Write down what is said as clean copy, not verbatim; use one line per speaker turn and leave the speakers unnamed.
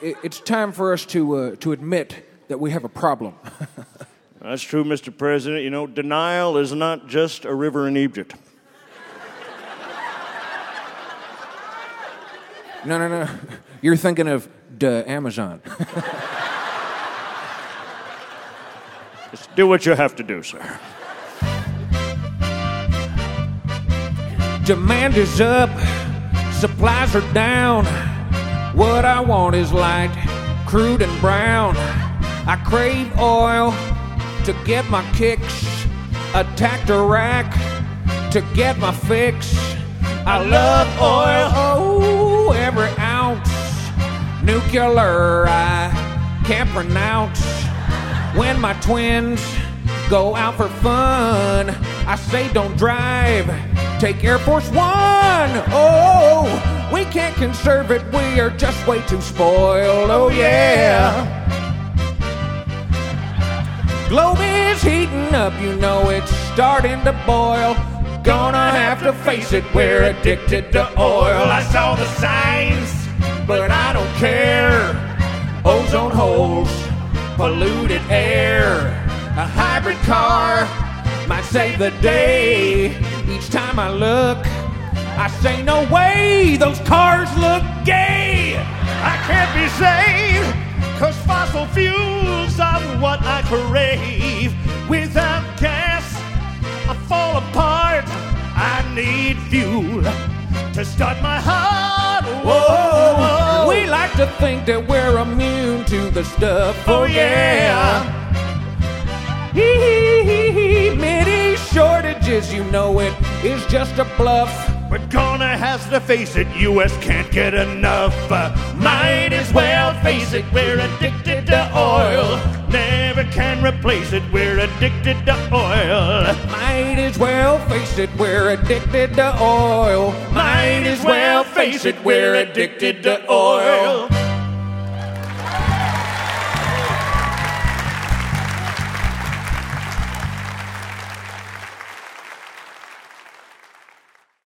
it's time for us to admit that we have a problem.
That's true, Mr. President. You know, denial is not just a river in Egypt.
No. You're thinking of the Amazon.
Just do what you have to do, sir.
Demand is up, supplies are down. What I want is light, crude and brown. I crave oil to get my kicks, attacked Iraq to get my fix. I love oil, oh, every ounce. Nuclear, I can't pronounce. When my twins go out for fun, I say don't drive, take Air Force One. Oh, we can't conserve it, we are just way too spoiled, oh yeah. Globe is heating up, you know it's starting to boil. Gonna have to face it, we're addicted to oil. I saw the signs, but I don't care. Ozone holes, polluted air. A hybrid car might save the day. Each time I look, I say no way, those cars look gay.
I can't be saved, 'cause fossil fuels are what I crave. Without gas, I fall apart. I need fuel to start my heart.
Whoa, we like to think that we're immune to the stuff. Oh yeah. Midi shortages, you know it is just a bluff.
We're gonna have to face it, U.S. can't get enough. Might as well face it, we're addicted to oil. Never can replace it, we're addicted to oil.
Might as well face it, we're addicted to oil.
Might as well face it, we're addicted to oil.